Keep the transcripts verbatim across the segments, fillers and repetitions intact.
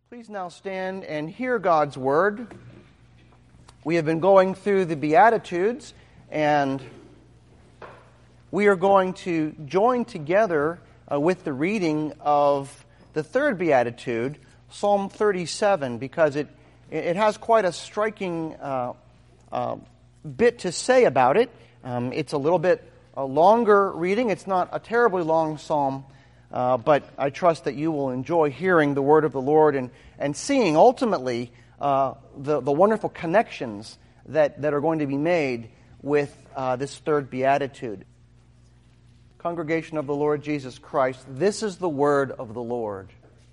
Please now stand and hear God's word. We have been going through the Beatitudes, and we are going to join together uh, with the reading of the third Beatitude, Psalm thirty-seven, because it, it has quite a striking uh, uh, bit to say about it. Um, it's a little bit a longer reading. It's not a terribly long psalm, Uh, but I trust that you will enjoy hearing the word of the Lord and, and seeing ultimately uh, the, the wonderful connections that, that are going to be made with uh, this third beatitude. Congregation of the Lord Jesus Christ, this is the word of the Lord.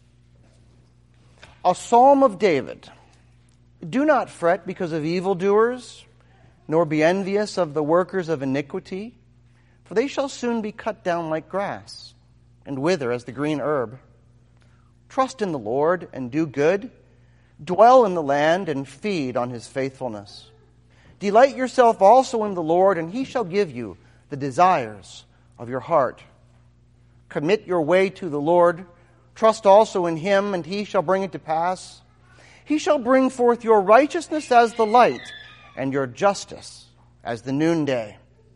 A psalm of David. Do not fret because of evildoers, nor be envious of the workers of iniquity, for they shall soon be cut down like grass, and wither as the green herb. Trust in the Lord and do good. Dwell in the land and feed on his faithfulness. Delight yourself also in the Lord, and he shall give you the desires of your heart. Commit your way to the Lord. Trust also in him, and he shall bring it to pass. He shall bring forth your righteousness as the light, and your justice as the noonday.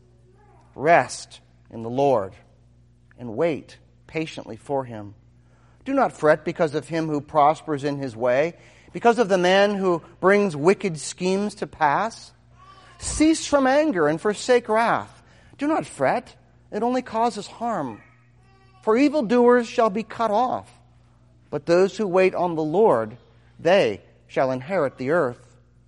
Rest in the Lord, and wait patiently for him. Do not fret because of him who prospers in his way, because of the man who brings wicked schemes to pass. Cease from anger and forsake wrath. Do not fret, it only causes harm. For evildoers shall be cut off, but those who wait on the Lord, they shall inherit the earth.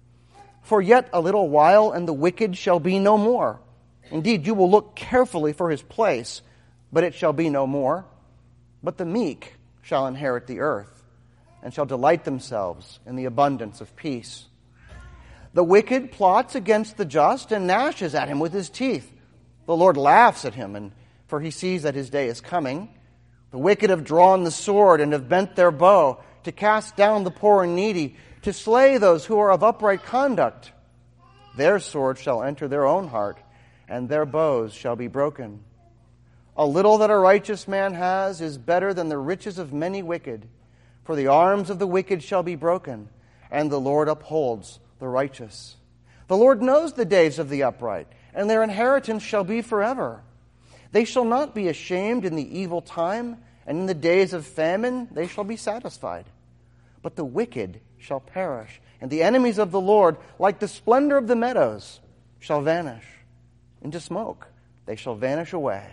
For yet a little while, and the wicked shall be no more. Indeed, you will look carefully for his place, but it shall be no more. But the meek shall inherit the earth, and shall delight themselves in the abundance of peace. The wicked plots against the just, and gnashes at him with his teeth. The Lord laughs at him, and for he sees that his day is coming. The wicked have drawn the sword, and have bent their bow, to cast down the poor and needy, to slay those who are of upright conduct. Their sword shall enter their own heart, and their bows shall be broken. A little that a righteous man has is better than the riches of many wicked. For the arms of the wicked shall be broken, and the Lord upholds the righteous. The Lord knows the days of the upright, and their inheritance shall be forever. They shall not be ashamed in the evil time, and in the days of famine they shall be satisfied. But the wicked shall perish, and the enemies of the Lord, like the splendor of the meadows, shall vanish. Into smoke they shall vanish away.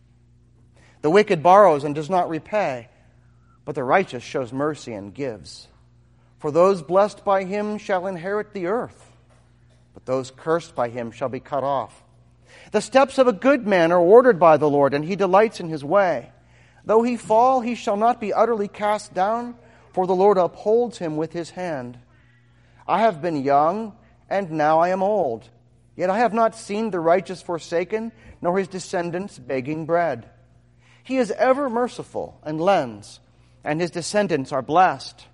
The wicked borrows and does not repay, but the righteous shows mercy and gives. For those blessed by him shall inherit the earth, but those cursed by him shall be cut off. The steps of a good man are ordered by the Lord, and he delights in his way. Though he fall, he shall not be utterly cast down, for the Lord upholds him with his hand. I have been young, and now I am old, yet I have not seen the righteous forsaken, nor his descendants begging bread. He is ever merciful and lends, and his descendants are blessed.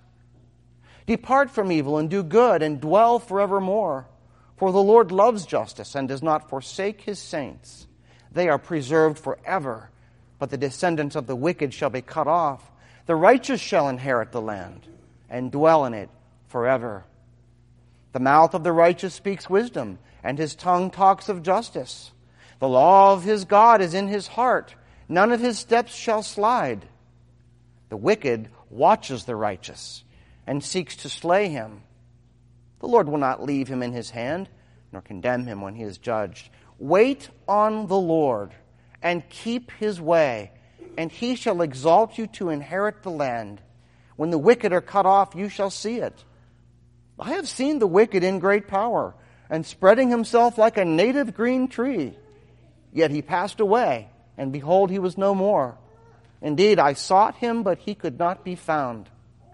Depart from evil and do good, and dwell forevermore. For the Lord loves justice and does not forsake his saints. They are preserved forever, but the descendants of the wicked shall be cut off. The righteous shall inherit the land, and dwell in it forever. The mouth of the righteous speaks wisdom, and his tongue talks of justice. The law of his God is in his heart. None of his steps shall slide. The wicked watches the righteous and seeks to slay him. The Lord will not leave him in his hand, nor condemn him when he is judged. Wait on the Lord and keep his way, and he shall exalt you to inherit the land. When the wicked are cut off, you shall see it. I have seen the wicked in great power, and spreading himself like a native green tree. Yet he passed away, and behold, he was no more. Indeed, I sought him, but he could not be found.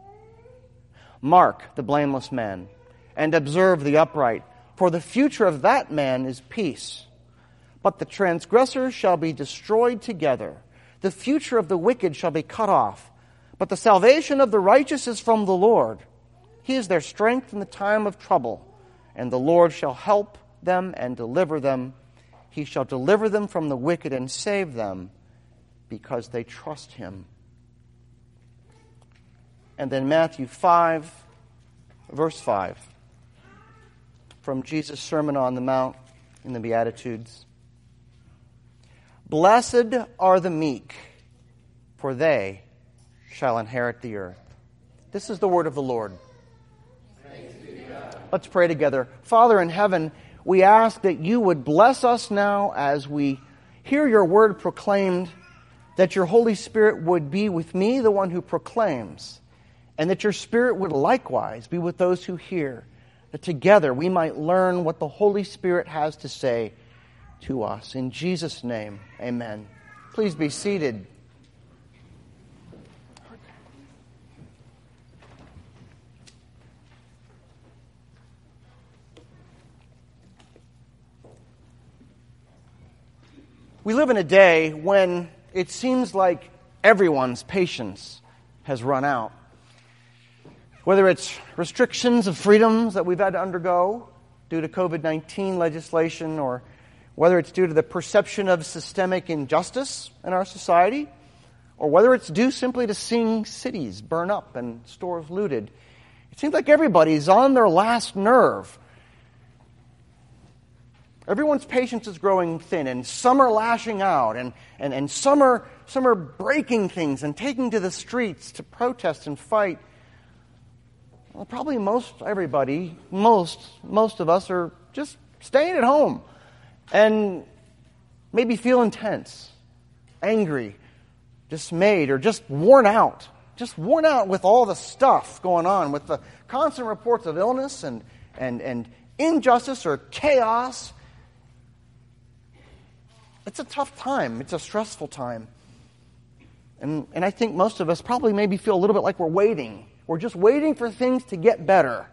Mark the blameless man, and observe the upright, for the future of that man is peace. But the transgressors shall be destroyed together. The future of the wicked shall be cut off. But the salvation of the righteous is from the Lord. He is their strength in the time of trouble, and the Lord shall help them and deliver them. He shall deliver them from the wicked and save them, because they trust him. and then Matthew five, verse five, from Jesus' Sermon on the Mount in the Beatitudes. Blessed are the meek, for they shall inherit the earth. This is the word of the Lord. Let's pray together. Father in heaven, we ask that you would bless us now as we hear your word proclaimed, that your Holy Spirit would be with me, the one who proclaims, and that your Spirit would likewise be with those who hear, that together we might learn what the Holy Spirit has to say to us. In Jesus' name, amen. Please be seated. We live in a day when it seems like everyone's patience has run out. Whether it's restrictions of freedoms that we've had to undergo due to covid nineteen legislation, or whether it's due to the perception of systemic injustice in our society, or whether it's due simply to seeing cities burn up and stores looted, it seems like everybody's on their last nerve. Everyone's patience is growing thin, and some are lashing out, and, and, and some are some are breaking things and taking to the streets to protest and fight. Well, probably most everybody, most most of us are just staying at home and maybe feeling tense, angry, dismayed, or just worn out. Just worn out with all the stuff going on, with the constant reports of illness and and, and injustice or chaos. It's a tough time. It's a stressful time. And, and I think most of us probably maybe feel a little bit like we're waiting. We're just waiting for things to get better.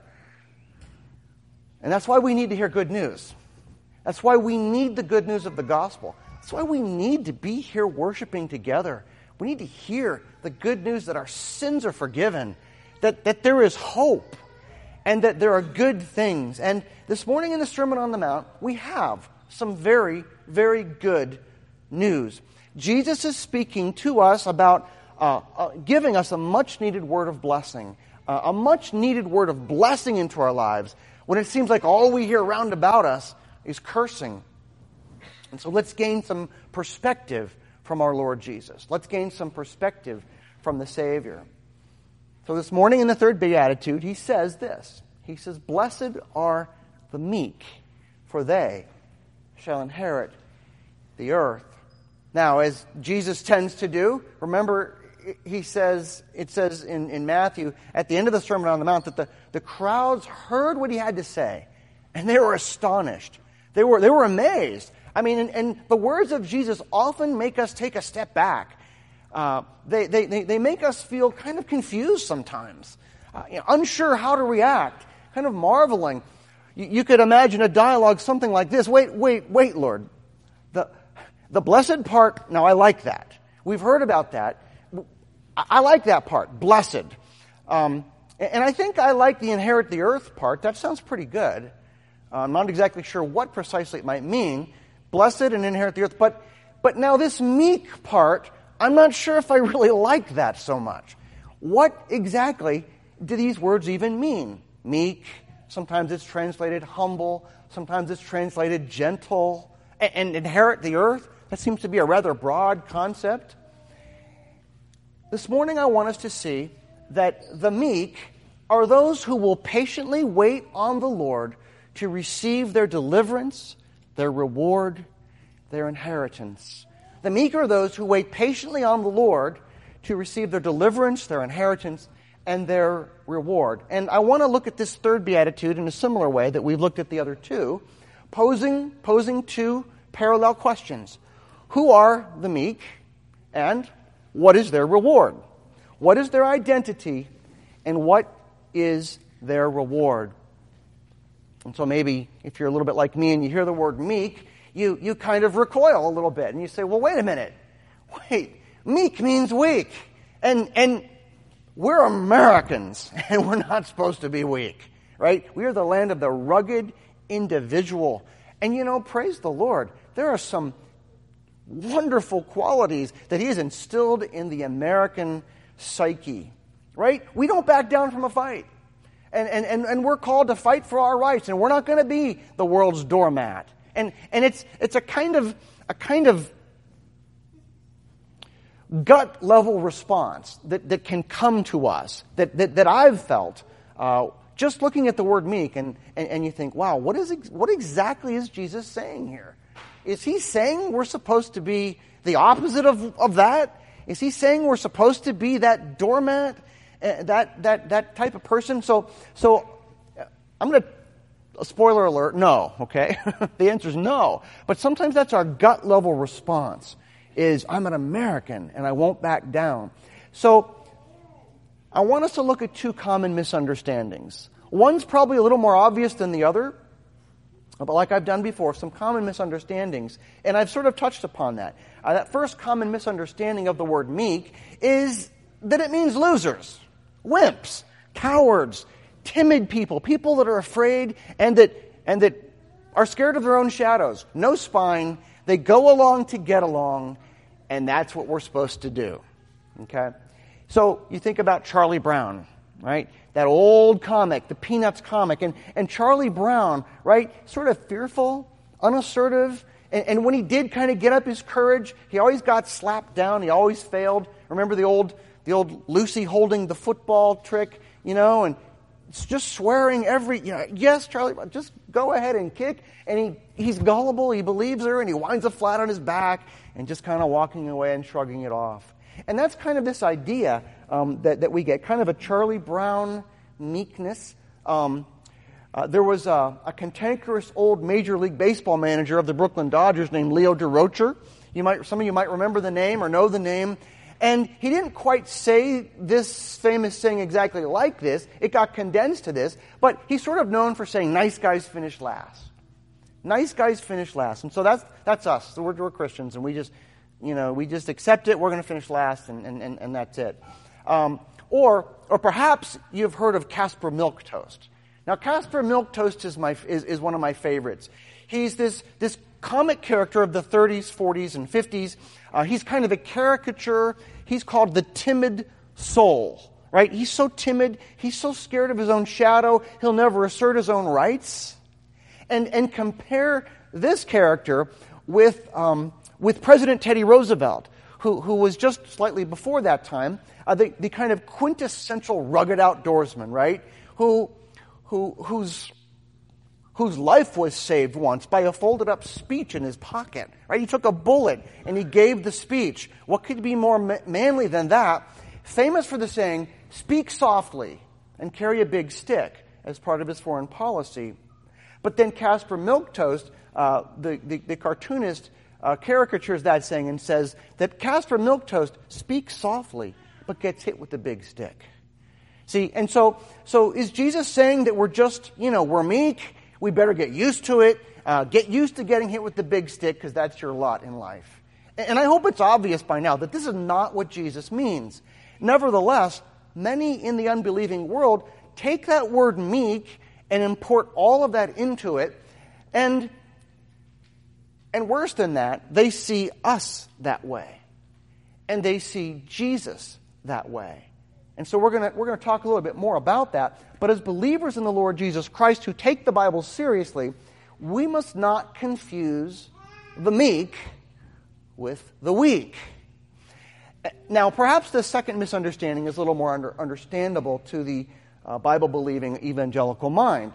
And that's why we need to hear good news. That's why we need the good news of the gospel. That's why we need to be here worshiping together. We need to hear the good news that our sins are forgiven, that, that there is hope, and that there are good things. And this morning in the Sermon on the Mount, we have some very, very good news. Jesus is speaking to us about uh, uh, giving us a much-needed word of blessing, uh, a much-needed word of blessing into our lives when it seems like all we hear round about us is cursing. And so let's gain some perspective from our Lord Jesus. Let's gain some perspective from the Savior. So this morning in the third Beatitude, he says this. He says, "Blessed are the meek, for they shall inherit the earth." Now, as Jesus tends to do, remember, he says, it says in, in Matthew, at the end of the Sermon on the Mount, that the, the crowds heard what he had to say, and they were astonished. They were, they were amazed. I mean, and, and the words of Jesus often make us take a step back. Uh, they, they, they, they make us feel kind of confused sometimes, uh, you know, unsure how to react, kind of marveling. You, you could imagine a dialogue something like this. Wait, wait, wait, Lord. The, the blessed part, now I like that. We've heard about that. I, I like that part, blessed. Um, and I think I like the inherit the earth part. That sounds pretty good. Uh, I'm not exactly sure what precisely it might mean. Blessed and inherit the earth. But, but now this meek part, I'm not sure if I really like that so much. What exactly do these words even mean? Meek. Sometimes it's translated humble. Sometimes it's translated gentle. And, and inherit the earth. That seems to be a rather broad concept. This morning I want us to see that the meek are those who will patiently wait on the Lord to receive their deliverance, their reward, their inheritance. The meek are those who wait patiently on the Lord to receive their deliverance, their inheritance, and their reward. And I want to look at this third beatitude in a similar way that we've looked at the other two, posing, posing two parallel questions. Who are the meek, and what is their reward? What is their identity, and what is their reward? And so maybe if you're a little bit like me and you hear the word meek, you, you kind of recoil a little bit and you say, well, wait a minute. Wait, meek means weak. And, and we're Americans and we're not supposed to be weak, right? We are the land of the rugged individual. And you know, praise the Lord, there are some wonderful qualities that He has instilled in the American psyche. right? We don't back down from a fight. And, and, and, and we're called to fight for our rights, and we're not going to be the world's doormat. And, and it's, it's a kind of, a kind of gut level response that, that can come to us, that, that, that I've felt, uh, just looking at the word meek, and, and, and you think, wow, what is what exactly is Jesus saying here? Is he saying we're supposed to be the opposite of, of that? Is he saying we're supposed to be that doormat, uh, that that that type of person? So so I'm going to, spoiler alert, no, okay? The answer is no. But sometimes that's our gut level response, is I'm an American and I won't back down. So I want us to look at two common misunderstandings. One's probably a little more obvious than the other, but like I've done before, some common misunderstandings, and I've sort of touched upon that. Uh, that first common misunderstanding of the word meek is that it means losers, wimps, cowards, timid people, people that are afraid and that and that are scared of their own shadows, no spine. They go along to get along, and that's what we're supposed to do. Okay? So you think about Charlie Brown, right? That old comic, the Peanuts comic. And, and Charlie Brown, right? Sort of fearful, unassertive. And, and when he did kind of get up his courage, he always got slapped down. He always failed. Remember the old the old Lucy holding the football trick, you know? And it's just swearing every, you know, yes, Charlie, just go ahead and kick. And he, he's gullible. He believes her. And he winds up flat on his back and just kind of walking away and shrugging it off. And that's kind of this idea um, that, that we get, kind of a Charlie Brown meekness. Um, uh, there was a, a cantankerous old Major League Baseball manager of the Brooklyn Dodgers named Leo Durocher. You might, some of you might remember the name or know the name. And he didn't quite say this famous saying exactly like this. It got condensed to this. But he's sort of known for saying, nice guys finish last. Nice guys finish last. And so that's that's us. So we're, we're Christians, and we just... You know, we just accept it, we're going to finish last, and, and, and, and that's it. Um, or or perhaps you've heard of Casper Milquetoast. Now, Casper Milquetoast is, my, is, is one of my favorites. He's this, this comic character of the thirties, forties, and fifties. Uh, he's kind of a caricature. He's called the timid soul, right? He's so timid. He's so scared of his own shadow, he'll never assert his own rights. And, and compare this character with... Um, with President Teddy Roosevelt, who, who was just slightly before that time, uh, the, the kind of quintessential rugged outdoorsman, right? Who, who, whose, whose life was saved once by a folded up speech in his pocket, right? He took a bullet and he gave the speech. What could be more ma- manly than that? Famous for the saying, speak softly and carry a big stick, as part of his foreign policy. But then Casper Milquetoast, uh, the, the, the cartoonist, Uh, caricatures that saying and says that Casper Milquetoast speaks softly but gets hit with the big stick. See, and so so is Jesus saying that we're just, you know, we're meek, we better get used to it, uh, get used to getting hit with the big stick because that's your lot in life? And, and I hope it's obvious by now that this is not what Jesus means. Nevertheless, many in the unbelieving world take that word meek and import all of that into it, and And worse than that, they see us that way. And they see Jesus that way. And so we're going we're going to talk a little bit more about that. But as believers in the Lord Jesus Christ who take the Bible seriously, we must not confuse the meek with the weak. Now, perhaps the second misunderstanding is a little more under, understandable to the uh, Bible-believing evangelical mind.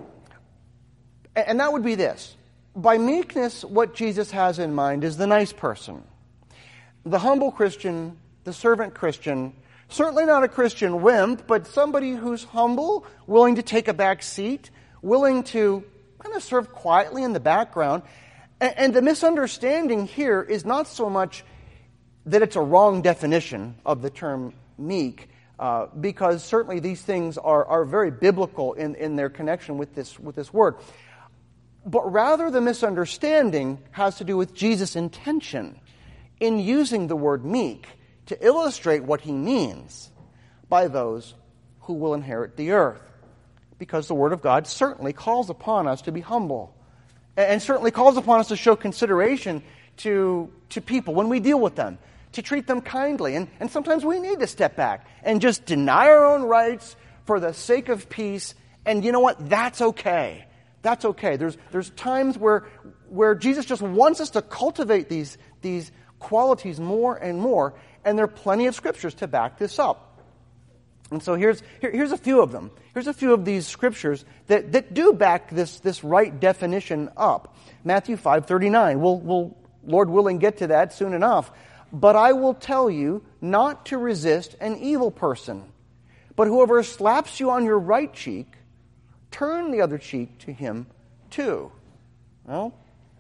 And, and that would be this. By meekness, what Jesus has in mind is the nice person. The humble Christian, the servant Christian, certainly not a Christian wimp, but somebody who's humble, willing to take a back seat, willing to kind of serve quietly in the background. And, and the misunderstanding here is not so much that it's a wrong definition of the term meek, uh, because certainly these things are, are very biblical in, in their connection with this, with this word. But rather the misunderstanding has to do with Jesus' intention in using the word meek to illustrate what he means by those who will inherit the earth. Because the Word of God certainly calls upon us to be humble, and certainly calls upon us to show consideration to, to people when we deal with them, to treat them kindly. And, and sometimes we need to step back and just deny our own rights for the sake of peace. And you know what? That's okay. That's okay. There's, there's times where, where Jesus just wants us to cultivate these, these qualities more and more. And there are plenty of scriptures to back this up. And so here's, here, here's a few of them. Here's a few of these scriptures that, that do back this, this right definition up. Matthew five thirty-nine. We'll, we'll, Lord willing, get to that soon enough. But I will tell you not to resist an evil person. But whoever slaps you on your right cheek, turn the other cheek to him too. Well,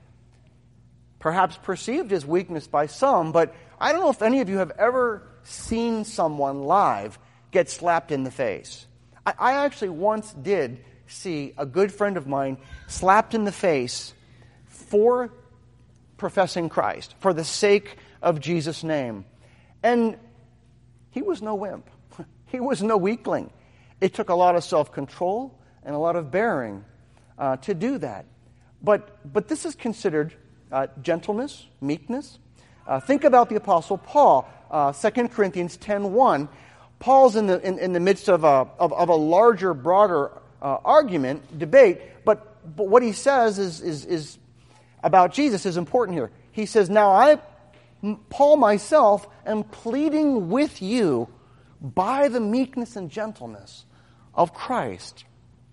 perhaps perceived as weakness by some, but I don't know if any of you have ever seen someone live get slapped in the face. I, I actually once did see a good friend of mine slapped in the face for professing Christ, for the sake of Jesus' name. And he was no wimp. He was no weakling. It took a lot of self-control and a lot of bearing uh, to do that. But, but this is considered uh, gentleness, meekness. Uh, think about the Apostle Paul, uh, Second Corinthians ten one. Paul's in the in, in the midst of a of, of a larger, broader uh, argument, debate, but but what he says is is is about Jesus is important here. He says, "Now I, Paul myself, am pleading with you by the meekness and gentleness of Christ."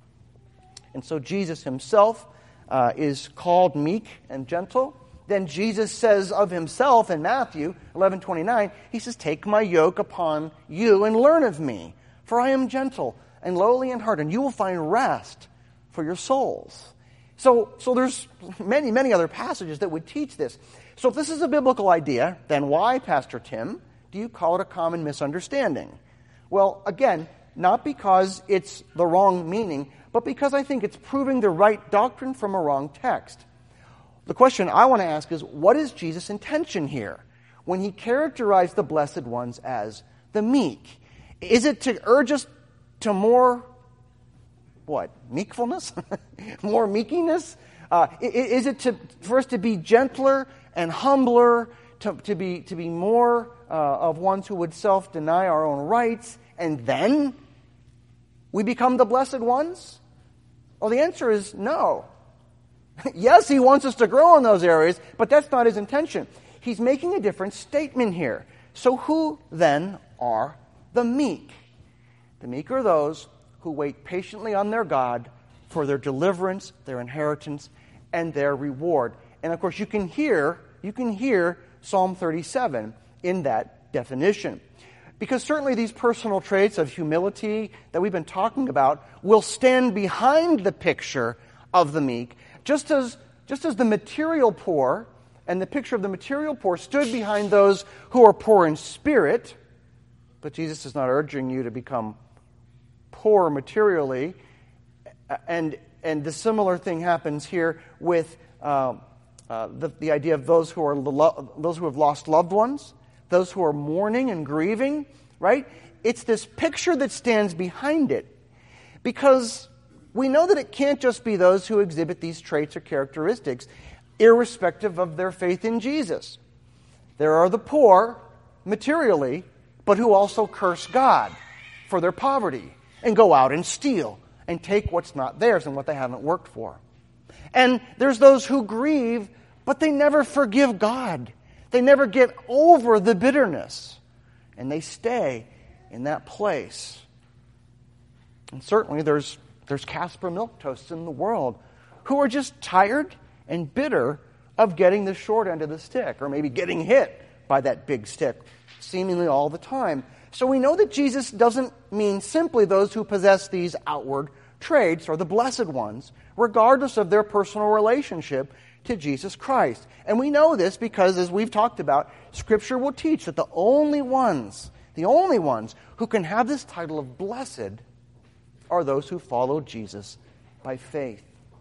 And so Jesus himself uh, is called meek and gentle. Then Jesus says of himself in Matthew eleven twenty-nine, he says, "Take my yoke upon you and learn of me, for I am gentle and lowly in heart, and you will find rest for your souls." So, so there's many, many other passages that would teach this. So if this is a biblical idea, then why, Pastor Tim, do you call it a common misunderstanding? Well, again, not because it's the wrong meaning, but because I think it's proving the right doctrine from a wrong text. The question I want to ask is, what is Jesus' intention here when he characterized the blessed ones as the meek? Is it to urge us to more, what, meekfulness? More meekiness? Uh, is it to, for us to be gentler and humbler, to, to, be, to be more uh, of ones who would self-deny our own rights, and then we become the blessed ones? Well, the answer is no. Yes, he wants us to grow in those areas, but that's not his intention. He's making a different statement here. So who then are the meek? The meek are those who wait patiently on their God for their deliverance, their inheritance, and their reward. And of course, you can hear, you can hear Psalm thirty-seven in that definition. Because certainly these personal traits of humility that we've been talking about will stand behind the picture of the meek, just as, just as the material poor and the picture of the material poor stood behind those who are poor in spirit. But Jesus is not urging you to become poor materially. And, and the similar thing happens here with uh, uh, the, the idea of those who are lo- those who have lost loved ones, those who are mourning and grieving, right? It's this picture that stands behind it. Because we know that it can't just be those who exhibit these traits or characteristics, irrespective of their faith in Jesus. There are the poor, materially, but who also curse God for their poverty and go out and steal and take what's not theirs and what they haven't worked for. And there's those who grieve, but they never forgive God. They never get over the bitterness. And they stay in that place. And certainly there's there's Casper milquetoasts in the world who are just tired and bitter of getting the short end of the stick, or maybe getting hit by that big stick seemingly all the time. So we know that Jesus doesn't mean simply those who possess these outward traits, or the blessed ones, regardless of their personal relationship to Jesus Christ. And we know this because, as we've talked about, Scripture will teach that the only ones, the only ones who can have this title of blessed are those who follow Jesus by faith.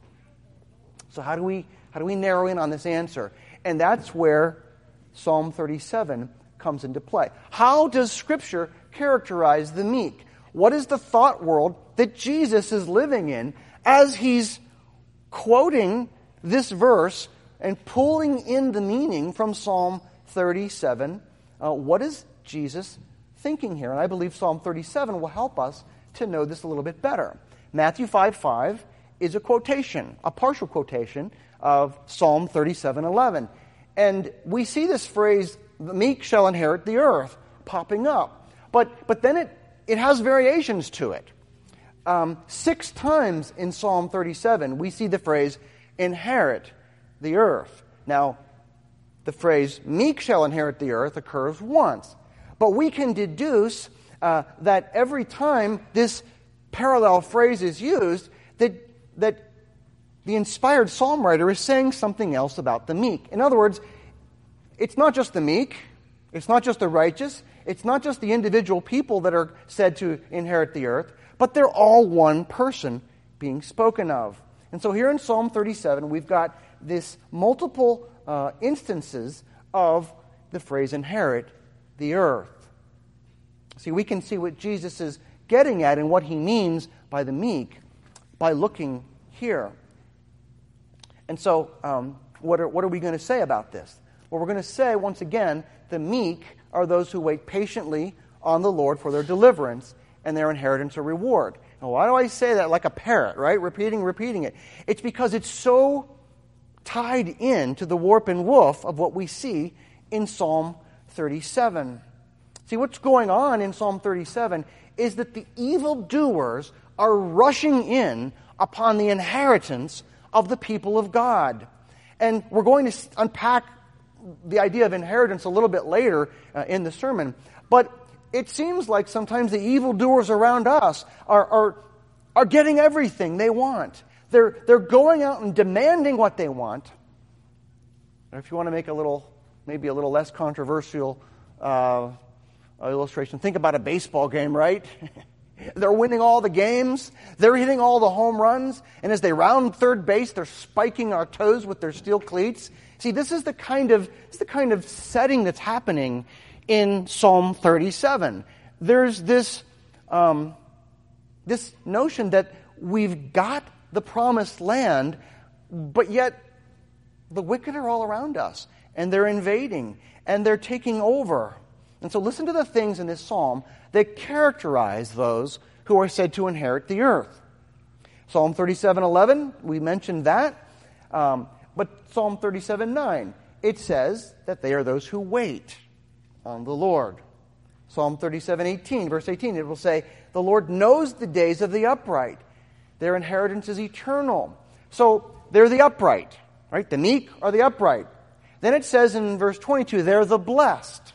So how do we how do we narrow in on this answer? And that's where Psalm thirty-seven comes into play. How does Scripture characterize the meek? What is the thought world that Jesus is living in as he's quoting this verse and pulling in the meaning from Psalm thirty-seven uh, what is Jesus thinking here? And I believe Psalm thirty-seven will help us to know this a little bit better. Matthew five five is a quotation, a partial quotation of Psalm thirty-seven eleven. And we see this phrase, the meek shall inherit the earth, popping up. But, but then it, it has variations to it. Um, six times in Psalm thirty-seven, we see the phrase, inherit the earth. Now, the phrase, meek shall inherit the earth, occurs once. But we can deduce uh, that every time this parallel phrase is used, that, that the inspired psalm writer is saying something else about the meek. In other words, it's not just the meek, it's not just the righteous, it's not just the individual people that are said to inherit the earth, but they're all one person being spoken of. And so here in Psalm thirty-seven, we've got this multiple uh, instances of the phrase inherit the earth. See, we can see what Jesus is getting at and what he means by the meek by looking here. And so, um, what are, what are we going to say about this? Well, we're going to say, once again, the meek are those who wait patiently on the Lord for their deliverance and their inheritance or reward. Now, why do I say that like a parrot, right? Repeating, repeating it. It's because it's so tied in to the warp and woof of what we see in Psalm thirty-seven. See, what's going on in Psalm thirty-seven is that the evildoers are rushing in upon the inheritance of the people of God. And we're going to unpack the idea of inheritance a little bit later uh, in the sermon. But it seems like sometimes the evildoers around us are, are, are getting everything they want. They're, they're going out and demanding what they want. Or if you want to make a little, maybe a little less controversial uh, illustration, think about a baseball game, right? They're winning all the games. They're hitting all the home runs. And as they round third base, they're spiking our toes with their steel cleats. See, this is the kind of, this is the kind of setting that's happening in Psalm thirty-seven. There's this, um, this notion that we've got the promised land, but yet the wicked are all around us, and they're invading, and they're taking over. And so listen to the things in this psalm that characterize those who are said to inherit the earth. Psalm thirty-seven eleven, we mentioned that. Um, but Psalm thirty-seven nine, it says that they are those who wait on the Lord. Psalm thirty-seven eighteen, verse eighteen, it will say, the Lord knows the days of the upright. Their inheritance is eternal. So they're the upright, right? The meek are the upright. Then it says in verse twenty-two, they're the blessed.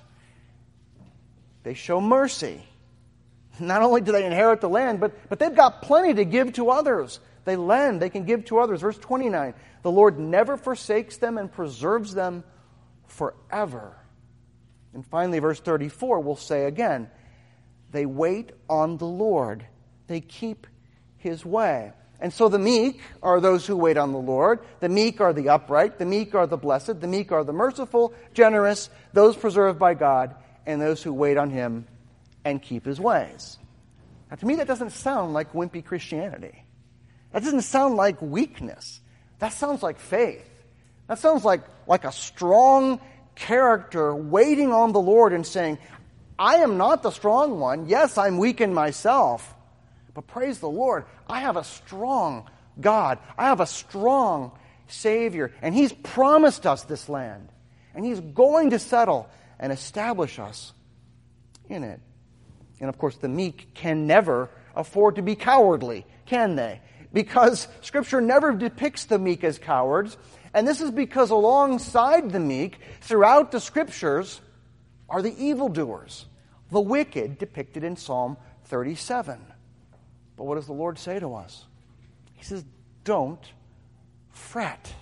They show mercy. Not only do they inherit the land, but, but they've got plenty to give to others. They lend, they can give to others. Verse twenty-nine, the Lord never forsakes them and preserves them forever. And finally, verse thirty-four will say again, they wait on the Lord. They keep His way. And so the meek are those who wait on the Lord. The meek are the upright. The meek are the blessed. The meek are the merciful, generous, those preserved by God, and those who wait on Him and keep His ways. Now, to me, that doesn't sound like wimpy Christianity. That doesn't sound like weakness. That sounds like faith. That sounds like, like a strong character waiting on the Lord and saying, I am not the strong one. Yes, I'm weak in myself. But praise the Lord, I have a strong God. I have a strong Savior. And He's promised us this land. And He's going to settle and establish us in it. And of course, the meek can never afford to be cowardly, can they? Because Scripture never depicts the meek as cowards. And this is because alongside the meek, throughout the Scriptures, are the evildoers, the wicked, depicted in Psalm thirty-seven. But what does the Lord say to us? He says, don't fret.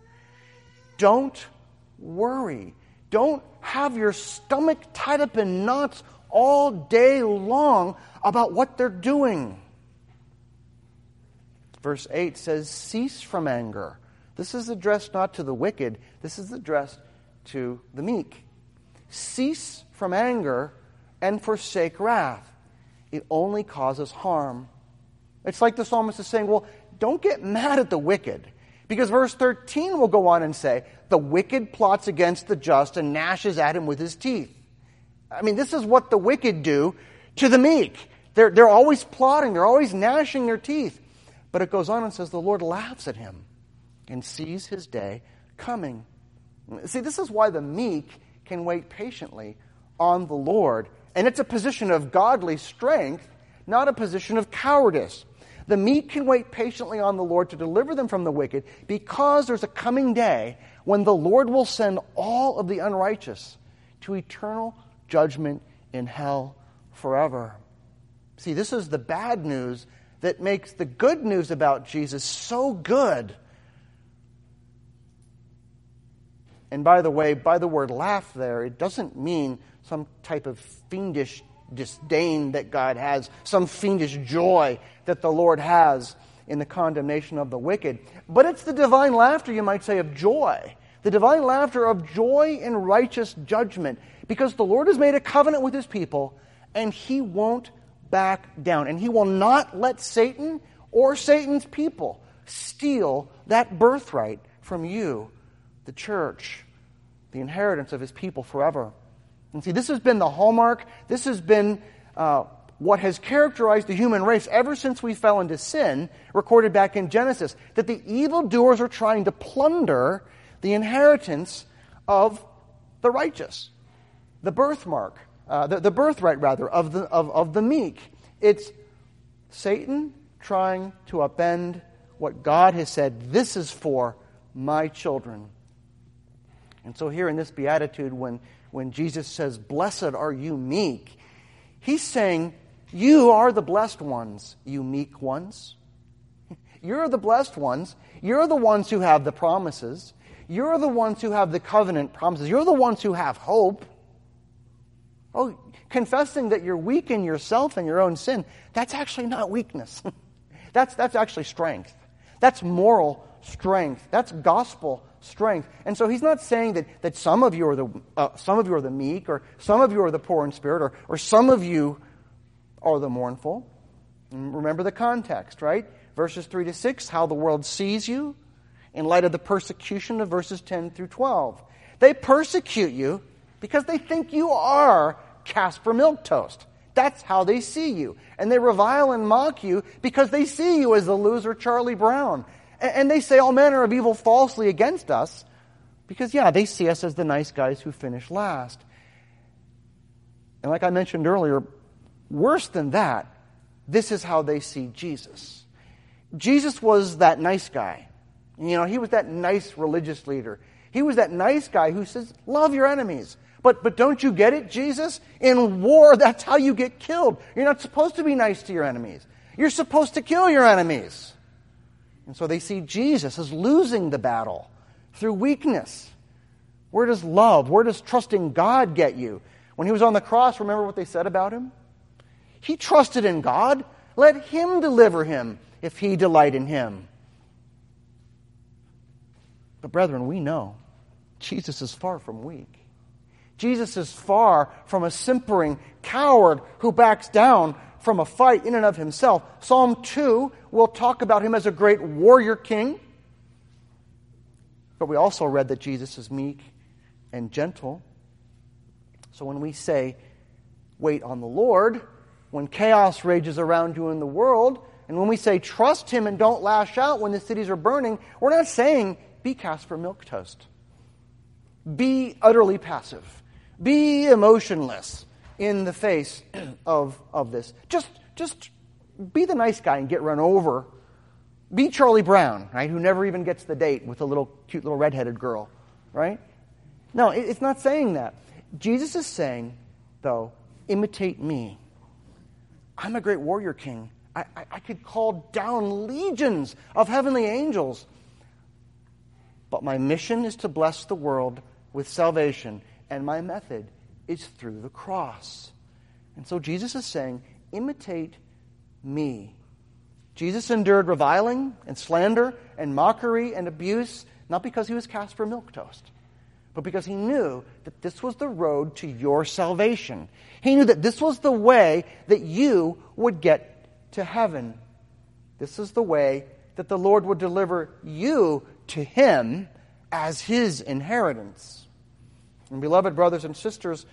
Don't worry. Don't have your stomach tied up in knots all day long about what they're doing. Verse eight says, cease from anger. This is addressed not to the wicked. This is addressed to the meek. Cease from anger and forsake wrath. It only causes harm. It's like the psalmist is saying, well, don't get mad at the wicked. Because verse thirteen will go on and say, the wicked plots against the just and gnashes at him with his teeth. I mean, this is what the wicked do to the meek. They're, they're always plotting. They're always gnashing their teeth. But it goes on and says the Lord laughs at him and sees his day coming. See, this is why the meek can wait patiently on the Lord. And it's a position of godly strength, not a position of cowardice. The meek can wait patiently on the Lord to deliver them from the wicked because there's a coming day when the Lord will send all of the unrighteous to eternal judgment in hell forever. See, this is the bad news that makes the good news about Jesus so good. And by the way, by the word laugh there, it doesn't mean some type of fiendish disdain that God has, some fiendish joy that the Lord has in the condemnation of the wicked. But it's the divine laughter, you might say, of joy. The divine laughter of joy in righteous judgment. Because the Lord has made a covenant with his people, and he won't back down. And he will not let Satan or Satan's people steal that birthright from you, the church, the inheritance of his people forever. And see, this has been the hallmark, this has been uh, what has characterized the human race ever since we fell into sin, recorded back in Genesis, that the evildoers are trying to plunder the inheritance of the righteous, the birthmark, uh, the, the birthright, rather, of the, of, of the meek. It's Satan trying to upend what God has said, this is for my children. And so here in this beatitude, when, when Jesus says, blessed are you meek, he's saying, you are the blessed ones, you meek ones. You're the blessed ones. You're the ones who have the promises. You're the ones who have the covenant promises. You're the ones who have hope. Oh, confessing that you're weak in yourself and your own sin, that's actually not weakness. that's, that's actually strength. That's moral strength. That's gospel strength. And so he's not saying that, that some of you are the uh, some of you are the meek, or some of you are the poor in spirit, or, or some of you are the mournful. And remember the context, right? Verses three to six, how the world sees you in light of the persecution of verses ten through twelve. They persecute you because they think you are Casper Milquetoast. That's how they see you. And they revile and mock you because they see you as the loser Charlie Brown. And they say all manner of evil falsely against us because, yeah, they see us as the nice guys who finish last. And like I mentioned earlier, worse than that, this is how they see Jesus. Jesus was that nice guy. You know, he was that nice religious leader. He was that nice guy who says, love your enemies. But but don't you get it, Jesus? In war, that's how you get killed. You're not supposed to be nice to your enemies. You're supposed to kill your enemies. And so they see Jesus as losing the battle through weakness. Where does love, where does trusting God get you? When he was on the cross, remember what they said about him? He trusted in God. Let him deliver him if he delight in him. But brethren, we know Jesus is far from weak. Jesus is far from a simpering coward who backs down from a fight in and of himself. Psalm two will talk about him as a great warrior king. But we also read that Jesus is meek and gentle. So when we say, wait on the Lord, when chaos rages around you in the world, and when we say, trust him and don't lash out when the cities are burning, we're not saying, be Casper Milquetoast. Be utterly passive. Be emotionless in the face of, of this. Just, just be the nice guy and get run over. Be Charlie Brown, right, who never even gets the date with a little cute little redheaded girl, right? No, it, it's not saying that. Jesus is saying, though, imitate me. I'm a great warrior king. I, I, I could call down legions of heavenly angels. But my mission is to bless the world with salvation, and my method is through the cross. And so Jesus is saying, imitate me. Jesus endured reviling and slander and mockery and abuse, not because he was Casper Milquetoast, but because he knew that this was the road to your salvation. He knew that this was the way that you would get to heaven. This is the way that the Lord would deliver you to him as his inheritance. And beloved brothers and sisters,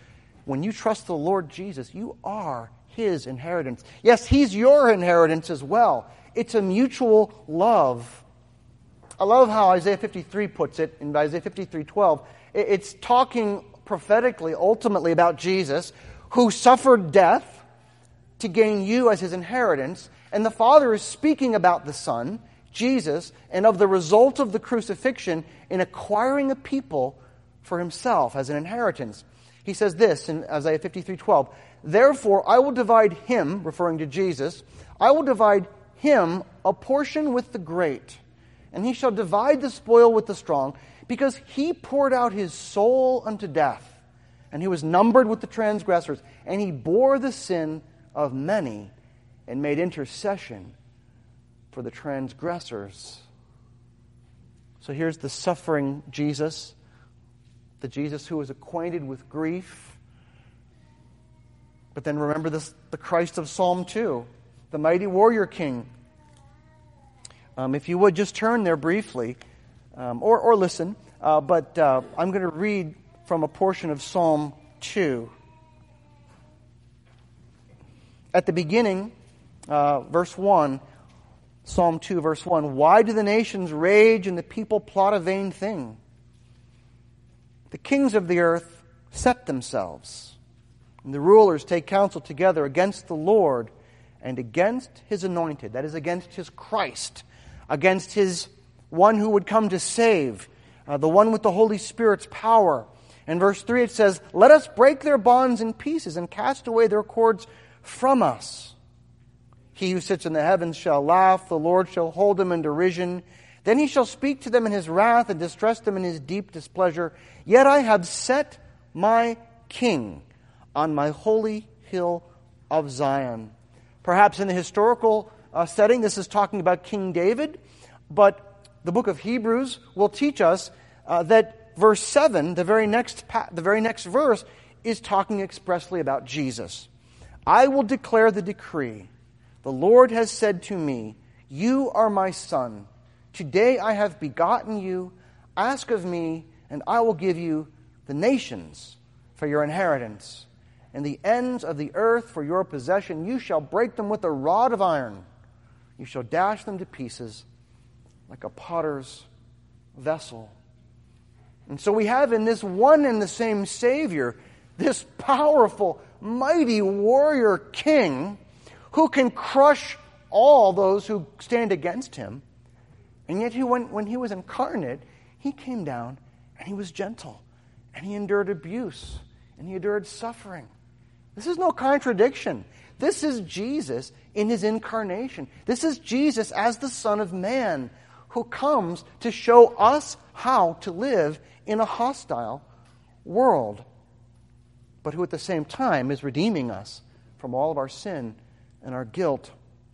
when you trust the Lord Jesus, you are His inheritance. Yes, He's your inheritance as well. It's a mutual love. I love how Isaiah fifty-three puts it in Isaiah fifty-three twelve. It's talking prophetically, ultimately, about Jesus, who suffered death to gain you as His inheritance. And the Father is speaking about the Son, Jesus, and of the result of the crucifixion in acquiring a people for Himself as an inheritance. He says this in Isaiah fifty-three twelve, "Therefore I will divide Him," referring to Jesus, "I will divide Him a portion with the great, and He shall divide the spoil with the strong, because He poured out His soul unto death, and He was numbered with the transgressors, and He bore the sin of many, and made intercession for the transgressors." So here's the suffering Jesus, the Jesus who was acquainted with grief. But then remember this, the Christ of Psalm two, the mighty warrior king. Um, if you would just turn there briefly, um, or, or listen, uh, but uh, I'm going to read from a portion of Psalm two. At the beginning, uh, verse one, Psalm two, verse one, "Why do the nations rage and the people plot a vain thing? The kings of the earth set themselves, and the rulers take counsel together against the Lord and against His anointed," that is, against His Christ, against His one who would come to save, uh, the one with the Holy Spirit's power. In verse three it says, "Let us break their bonds in pieces and cast away their cords from us. He who sits in the heavens shall laugh, the Lord shall hold them in derision. Then He shall speak to them in His wrath and distress them in His deep displeasure. Yet I have set my King on my holy hill of Zion." Perhaps in the historical uh, setting, this is talking about King David, but the book of Hebrews will teach us uh, that verse seven, the very next pa- the very next verse, is talking expressly about Jesus. "I will declare the decree. The Lord has said to me, you are my son. Today I have begotten you. Ask of me, and I will give you the nations for your inheritance, and the ends of the earth for your possession. You shall break them with a rod of iron. You shall dash them to pieces like a potter's vessel." And so we have in this one and the same Savior, this powerful, mighty warrior king who can crush all those who stand against Him. And yet he, when, when He was incarnate, He came down and He was gentle. And He endured abuse. And He endured suffering. This is no contradiction. This is Jesus in His incarnation. This is Jesus as the Son of Man who comes to show us how to live in a hostile world, but who at the same time is redeeming us from all of our sin and our guilt.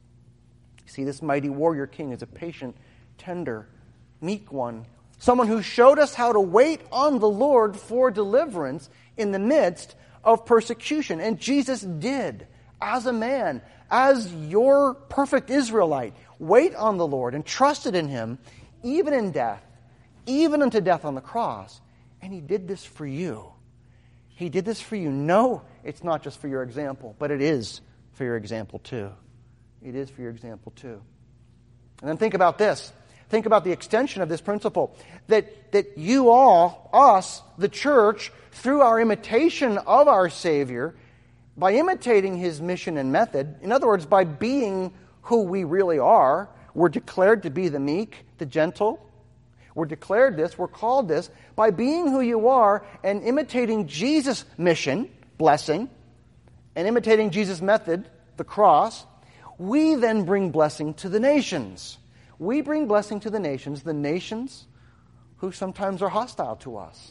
You see, this mighty warrior king is a patient, tender, meek one, someone who showed us how to wait on the Lord for deliverance in the midst of persecution. And Jesus did, as a man, as your perfect Israelite, wait on the Lord and trusted in Him, even in death, even unto death on the cross. And He did this for you. He did this for you. No, it's not just for your example, but it is for your example too. It is for your example too. And then think about this. Think about the extension of this principle. That, that you all, us, the church, through our imitation of our Savior, by imitating His mission and method, in other words, by being who we really are, we're declared to be the meek, the gentle. We're declared this, we're called this, by being who you are and imitating Jesus' mission, blessing, and imitating Jesus' method, the cross, we then bring blessing to the nations. We bring blessing to the nations, the nations who sometimes are hostile to us.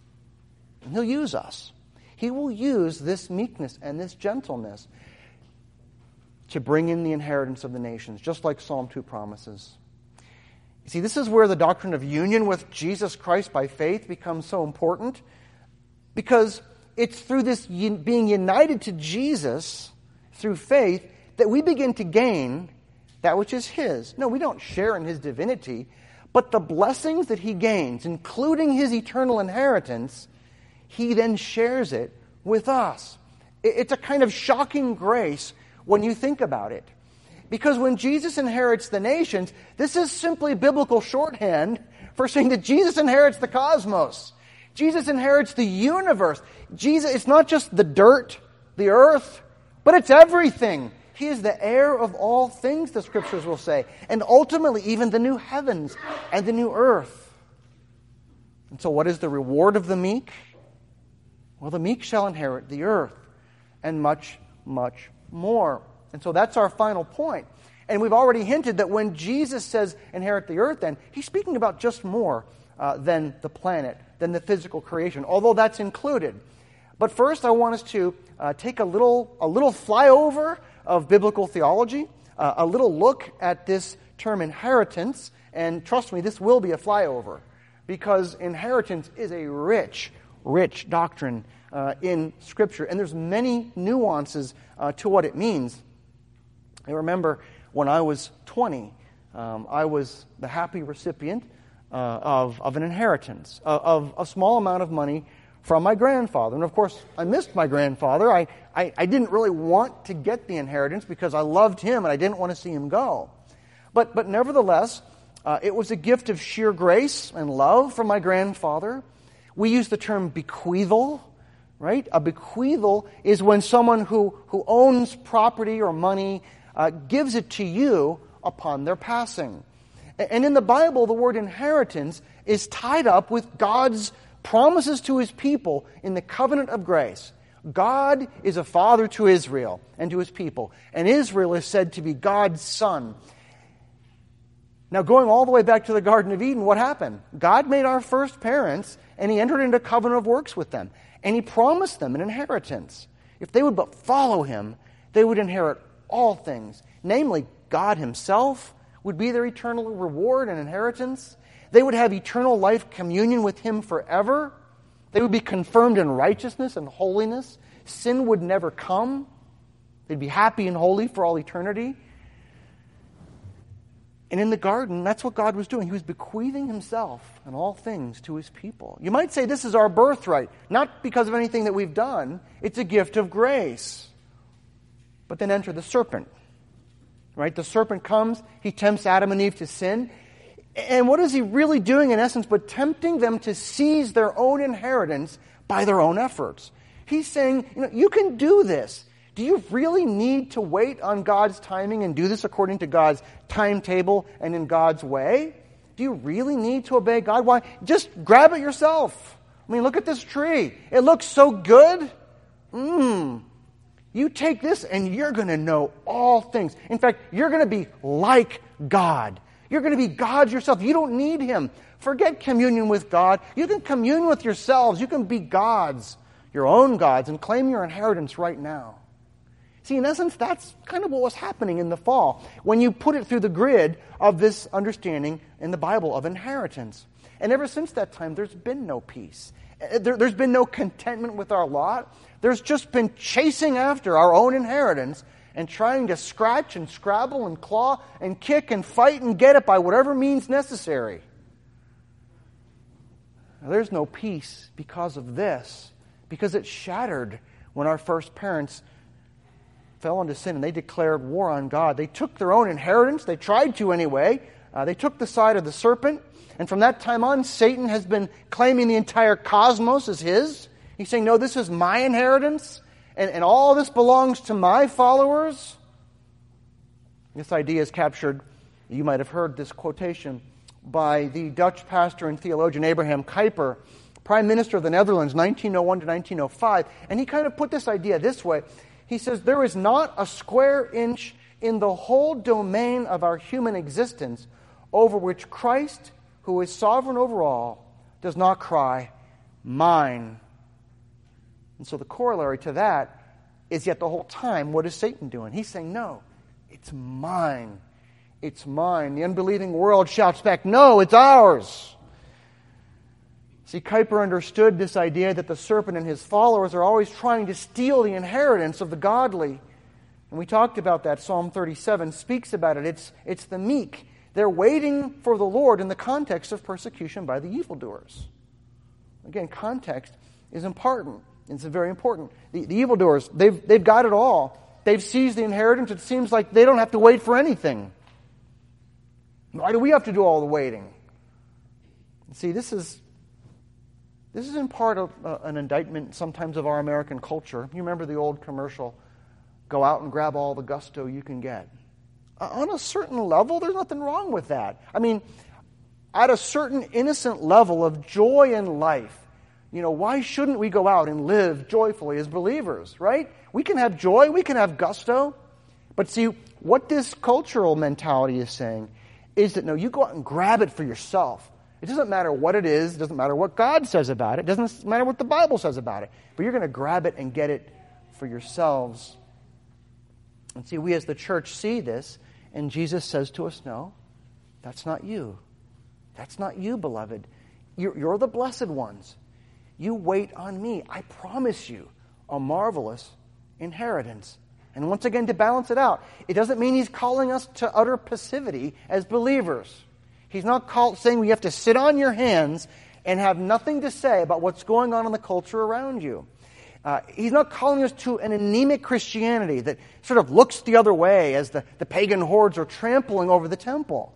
And He'll use us. He will use this meekness and this gentleness to bring in the inheritance of the nations, just like Psalm two promises. You see, this is where the doctrine of union with Jesus Christ by faith becomes so important, because it's through this being united to Jesus through faith that we begin to gain that which is His. No, we don't share in His divinity, but the blessings that He gains, including His eternal inheritance, He then shares it with us. It's a kind of shocking grace when you think about it. Because when Jesus inherits the nations, this is simply biblical shorthand for saying that Jesus inherits the cosmos. Jesus inherits the universe. Jesus, it's not just the dirt, the earth, but it's everything. He is the heir of all things, the Scriptures will say. And ultimately, even the new heavens and the new earth. And so what is the reward of the meek? Well, the meek shall inherit the earth and much, much more. And so that's our final point. And we've already hinted that when Jesus says inherit the earth, then he's speaking about just more uh, than the planet, than the physical creation, although that's included. But first, I want us to uh, take a little a little flyover of biblical theology, uh, a little look at this term inheritance. And trust me, this will be a flyover, because inheritance is a rich, rich doctrine uh, in Scripture. And there's many nuances uh, to what it means. I remember when I was twenty, um, I was the happy recipient uh, of, of an inheritance, uh, of a small amount of money from my grandfather. And of course, I missed my grandfather. I, I, I didn't really want to get the inheritance because I loved him and I didn't want to see him go. But, but nevertheless, uh, it was a gift of sheer grace and love from my grandfather. We use the term bequeathal, right? A bequeathal is when someone who, who owns property or money uh, gives it to you upon their passing. And in the Bible, the word inheritance is tied up with God's promises to His people in the covenant of grace. God is a father to Israel and to His people, and Israel is said to be God's son. Now, going all the way back to the Garden of Eden, what happened? God made our first parents, and He entered into a covenant of works with them, and He promised them an inheritance. If they would but follow Him, they would inherit all things. Namely, God Himself would be their eternal reward and inheritance. They would have eternal life communion with Him forever. They would be confirmed in righteousness and holiness. Sin would never come. They'd be happy and holy for all eternity. And in the garden, that's what God was doing. He was bequeathing Himself and all things to His people. You might say this is our birthright, not because of anything that we've done. It's a gift of grace. But then enter the serpent. Right? The serpent comes, he tempts Adam and Eve to sin. And what is he really doing in essence but tempting them to seize their own inheritance by their own efforts? He's saying, you know, you can do this. Do you really need to wait on God's timing and do this according to God's timetable and in God's way? Do you really need to obey God? Why? Just grab it yourself. I mean, look at this tree. It looks so good. Mmm. You take this and you're going to know all things. In fact, you're going to be like God. You're going to be God yourself. You don't need Him. Forget communion with God. You can commune with yourselves. You can be gods, your own gods, and claim your inheritance right now. See, in essence, that's kind of what was happening in the fall when you put it through the grid of this understanding in the Bible of inheritance. And ever since that time, there's been no peace. There, there's been no contentment with our lot. There's just been chasing after our own inheritance and trying to scratch and scrabble and claw and kick and fight and get it by whatever means necessary. Now, there's no peace because of this, because it shattered when our first parents fell into sin and they declared war on God. They took their own inheritance. They tried to anyway. Uh, they took the side of the serpent. And from that time on, Satan has been claiming the entire cosmos as his. He's saying, no, this is my inheritance, and, and all this belongs to my followers. This idea is captured, you might have heard this quotation, by the Dutch pastor and theologian Abraham Kuyper, Prime Minister of the Netherlands, nineteen oh one to nineteen oh five. And he kind of put this idea this way. He says, there is not a square inch in the whole domain of our human existence over which Christ, who is sovereign over all, does not cry, mine. And so the corollary to that is yet the whole time, what is Satan doing? He's saying, no, it's mine. It's mine. The unbelieving world shouts back, no, it's ours. See, Kuyper understood this idea that the serpent and his followers are always trying to steal the inheritance of the godly. And we talked about that. Psalm thirty-seven speaks about it. It's, it's the meek. They're waiting for the Lord in the context of persecution by the evildoers. Again, context is important. It's very important. The, the evildoers, they've, they've got it all. They've seized the inheritance. It seems like they don't have to wait for anything. Why do we have to do all the waiting? See, this is this is in part of, uh, an indictment sometimes of our American culture. You remember the old commercial, go out and grab all the gusto you can get. Uh, on a certain level, there's nothing wrong with that. I mean, at a certain innocent level of joy in life, you know, why shouldn't we go out and live joyfully as believers, right? We can have joy, we can have gusto. But see, what this cultural mentality is saying is that, no, you go out and grab it for yourself. It doesn't matter what it is. It doesn't matter what God says about it. It doesn't matter what the Bible says about it. But you're going to grab it and get it for yourselves. And see, we as the church see this, and Jesus says to us, no, that's not you. That's not you, beloved. You're, you're the blessed ones. You wait on me. I promise you a marvelous inheritance. And once again, to balance it out, it doesn't mean he's calling us to utter passivity as believers. He's not call, saying we have to sit on your hands and have nothing to say about what's going on in the culture around you. Uh, he's not calling us to an anemic Christianity that sort of looks the other way as the, the pagan hordes are trampling over the temple.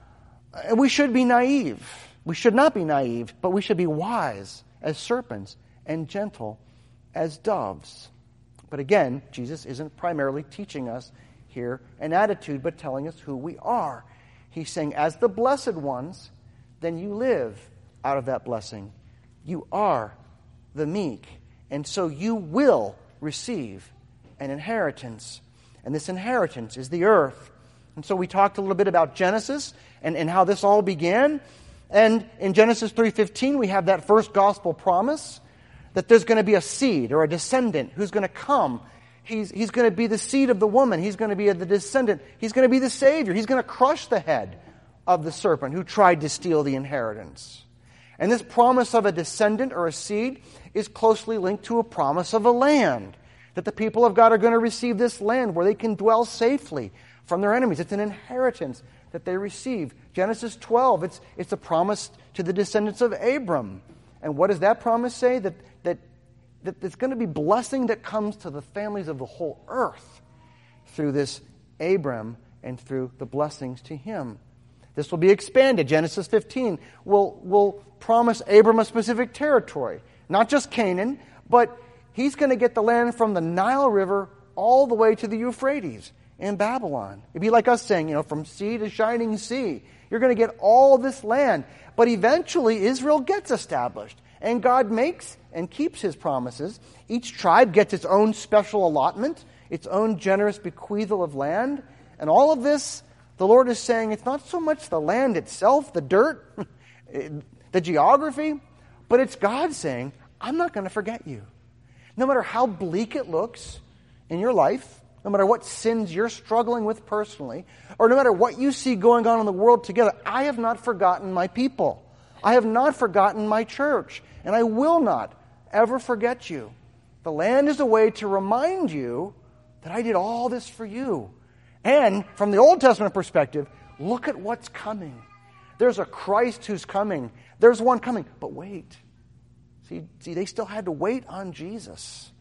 And we should be naive. We should not be naive, but we should be wise as serpents and gentle as doves. But again, Jesus isn't primarily teaching us here an attitude, but telling us who we are. He's saying, as the blessed ones, then you live out of that blessing. You are the meek, and so you will receive an inheritance. And this inheritance is the earth. And so we talked a little bit about Genesis and, and how this all began. And in Genesis three fifteen, we have that first gospel promise that there's going to be a seed or a descendant who's going to come. He's, he's going to be the seed of the woman. He's going to be the descendant. He's going to be the Savior. He's going to crush the head of the serpent who tried to steal the inheritance. And this promise of a descendant or a seed is closely linked to a promise of a land, that the people of God are going to receive this land where they can dwell safely from their enemies. It's an inheritance that they receive. Genesis twelve, it's, it's a promise to the descendants of Abram. And what does that promise say? That, that, that there's going to be blessing that comes to the families of the whole earth through this Abram and through the blessings to him. This will be expanded. Genesis fifteen will, will promise Abram a specific territory. Not just Canaan, but he's going to get the land from the Nile River all the way to the Euphrates in Babylon. It'd be like us saying, you know, from sea to shining sea. You're going to get all this land. But eventually Israel gets established. And God makes and keeps his promises. Each tribe gets its own special allotment, its own generous bequeathal of land. And all of this, the Lord is saying, it's not so much the land itself, the dirt, the geography, but it's God saying, I'm not going to forget you. No matter how bleak it looks in your life, no matter what sins you're struggling with personally, or no matter what you see going on in the world together, I have not forgotten my people. I have not forgotten my church, and I will not ever forget you. The land is a way to remind you that I did all this for you. And from the Old Testament perspective, look at what's coming. There's a Christ who's coming. There's one coming. But wait. See, see, they still had to wait on Jesus.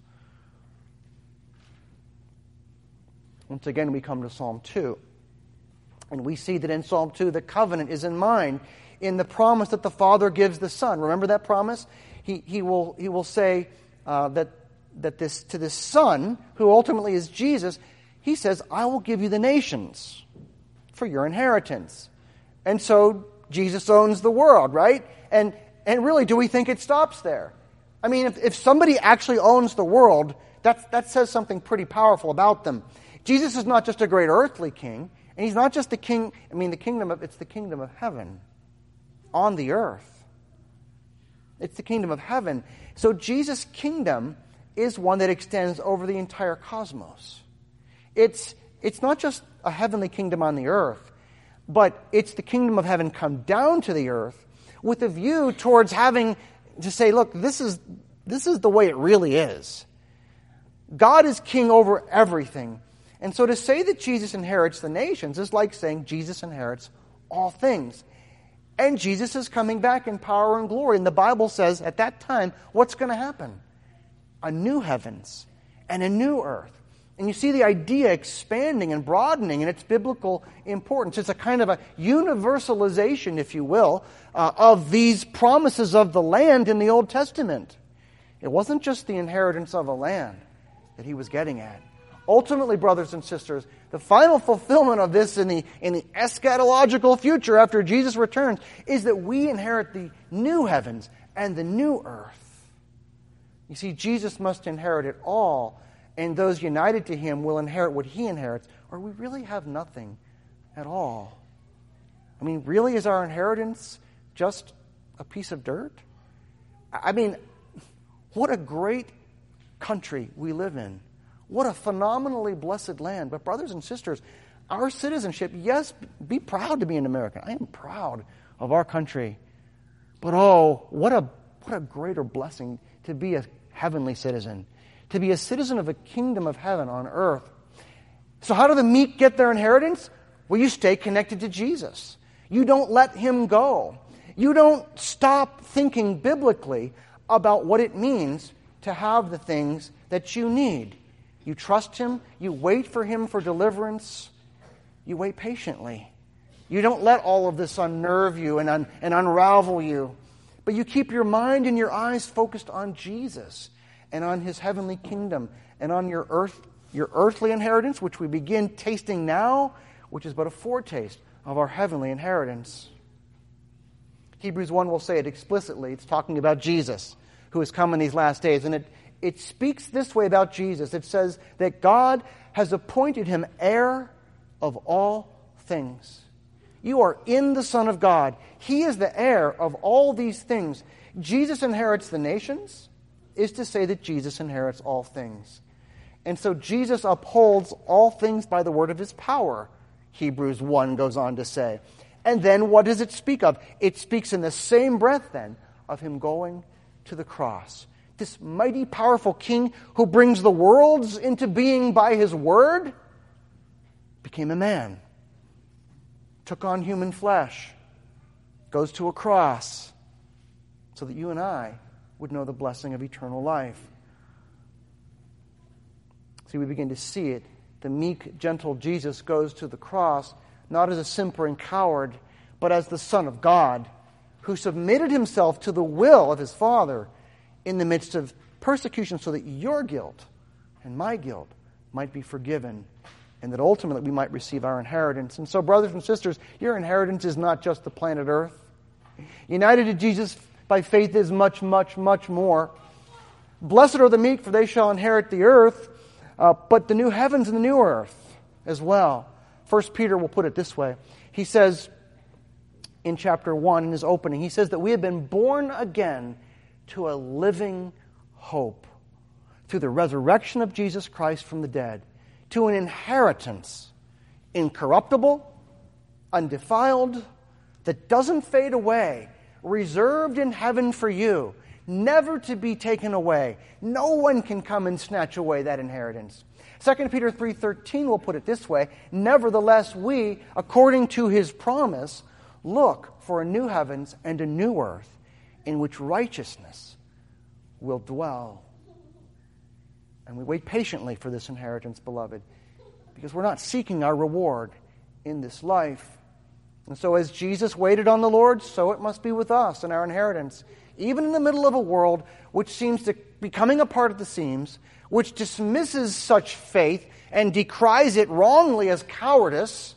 Once again, we come to Psalm two. And we see that in Psalm two, the covenant is in mind in the promise that the Father gives the Son. Remember that promise? He, he, will, he will say uh, that, that this to this Son, who ultimately is Jesus, he says, I will give you the nations for your inheritance. And so Jesus owns the world, right? And and really, do we think it stops there? I mean, if, if somebody actually owns the world, that, that says something pretty powerful about them. Jesus is not just a great earthly king, and he's not just the king, I mean, the kingdom of, it's the kingdom of heaven on the earth. It's the kingdom of heaven. So Jesus' kingdom is one that extends over the entire cosmos. It's, it's not just a heavenly kingdom on the earth, but it's the kingdom of heaven come down to the earth with a view towards having to say, look, this is, this is the way it really is. God is king over everything. And so to say that Jesus inherits the nations is like saying Jesus inherits all things. And Jesus is coming back in power and glory. And the Bible says at that time, what's going to happen? a new heavens and a new earth. And you see the idea expanding and broadening in its biblical importance. It's a kind of a universalization, if you will, uh, of these promises of the land in the Old Testament. It wasn't just the inheritance of a land that he was getting at. Ultimately, brothers and sisters, the final fulfillment of this in the, in the eschatological future after Jesus returns is that we inherit the new heavens and the new earth. You see, Jesus must inherit it all, and those united to him will inherit what he inherits, or we really have nothing at all. I mean, really, is our inheritance just a piece of dirt? I mean, what a great country we live in. What a phenomenally blessed land. But brothers and sisters, our citizenship, yes, be proud to be an American. I am proud of our country. But oh, what a what a greater blessing to be a heavenly citizen, to be a citizen of a kingdom of heaven on earth. So how do the meek get their inheritance? Well, you stay connected to Jesus. You don't let him go. You don't stop thinking biblically about what it means to have the things that you need. You trust him. You wait for him for deliverance. You wait patiently. You don't let all of this unnerve you and, un- and unravel you. But you keep your mind and your eyes focused on Jesus and on his heavenly kingdom and on your earth, your earthly inheritance, which we begin tasting now, which is but a foretaste of our heavenly inheritance. Hebrews one will say it explicitly. It's talking about Jesus, who has come in these last days. And it, it speaks this way about Jesus. It says that God has appointed him heir of all things. You are in the Son of God. He is the heir of all these things. Jesus inherits the nations, is to say that Jesus inherits all things. And so Jesus upholds all things by the word of his power, Hebrews one goes on to say. And then what does it speak of? It speaks in the same breath then of him going to the cross. This mighty, powerful king who brings the worlds into being by his word became a man, took on human flesh, goes to a cross so that you and I would know the blessing of eternal life. See, we begin to see it. The meek, gentle Jesus goes to the cross not as a simpering coward, but as the Son of God, who submitted himself to the will of his Father in the midst of persecution so that your guilt and my guilt might be forgiven, and that ultimately we might receive our inheritance. And so, brothers and sisters, your inheritance is not just the planet Earth. United to Jesus by faith is much, much, much more. Blessed are the meek, for they shall inherit the earth, uh, but the new heavens and the new earth as well. First Peter will put it this way. He says in chapter one, in his opening, he says that we have been born again to a living hope through the resurrection of Jesus Christ from the dead, to an inheritance incorruptible, undefiled, that doesn't fade away, reserved in heaven for you, never to be taken away. No one can come and snatch away that inheritance. Second Peter three thirteen will put it this way, nevertheless we, according to his promise, look for a new heavens and a new earth in which righteousness will dwell. And we wait patiently for this inheritance, beloved, because we're not seeking our reward in this life. And so as Jesus waited on the Lord, so it must be with us and our inheritance. Even in the middle of a world which seems to be coming apart at the seams, which dismisses such faith and decries it wrongly as cowardice,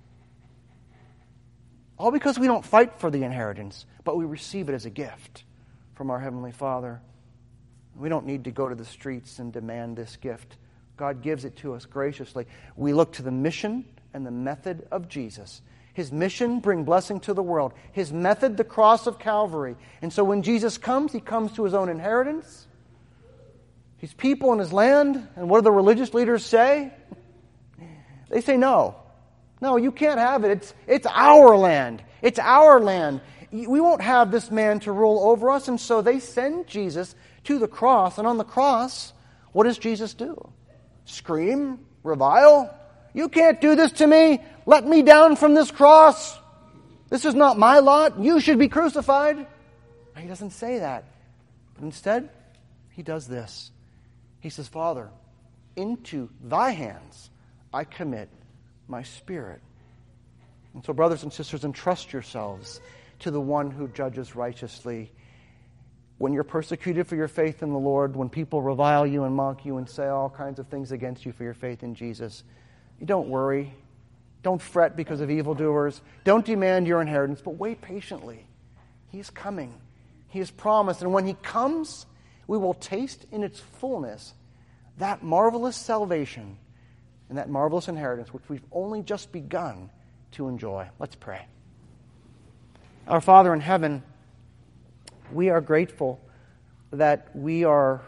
all because we don't fight for the inheritance, but we receive it as a gift from our Heavenly Father. We don't need to go to the streets and demand this gift. God gives it to us graciously. We look to the mission and the method of Jesus. His mission, bring blessing to the world. His method, the cross of Calvary. And so when Jesus comes, he comes to his own inheritance, his people and his land. And what do the religious leaders say? They say, no. No, you can't have it. It's, it's our land. It's our land. We won't have this man to rule over us. And so they send Jesus to the cross. And on the cross, what does Jesus do? Scream? Revile? You can't do this to me. Let me down from this cross. This is not my lot. You should be crucified. He doesn't say that. But instead, he does this. He says, Father, into thy hands I commit my spirit. And so, brothers and sisters, entrust yourselves to the one who judges righteously. When you're persecuted for your faith in the Lord, when people revile you and mock you and say all kinds of things against you for your faith in Jesus, you don't worry. Don't fret because of evildoers. Don't demand your inheritance, but wait patiently. He's coming. He has promised. And when he comes, we will taste in its fullness that marvelous salvation and that marvelous inheritance which we've only just begun to enjoy. Let's pray. Our Father in heaven, we are grateful that we are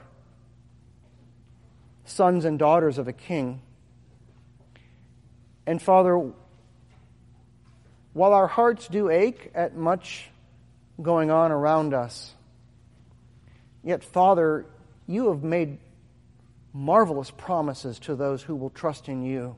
sons and daughters of a king. And Father, while our hearts do ache at much going on around us, yet, Father, you have made marvelous promises to those who will trust in you.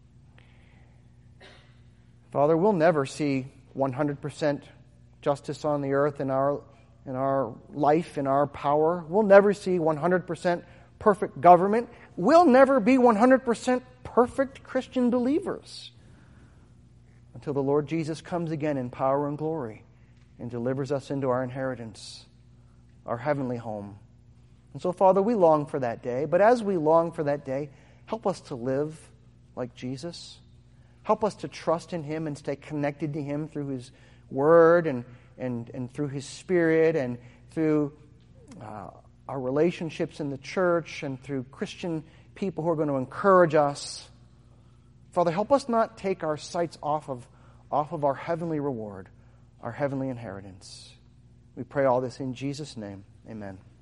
Father, we'll never see one hundred percent justice on the earth in our in our life, in our power. We'll never see one hundred percent perfect government. We'll never be one hundred percent perfect Christian believers until the Lord Jesus comes again in power and glory and delivers us into our inheritance, our heavenly home. And so, Father, we long for that day. But as we long for that day, help us to live like Jesus. Help us to trust in him and stay connected to him through his word and and, and through his Spirit and through uh, our relationships in the church and through Christian people who are going to encourage us. Father, help us not take our sights off of, off of our heavenly reward, our heavenly inheritance. We pray all this in Jesus' name. Amen.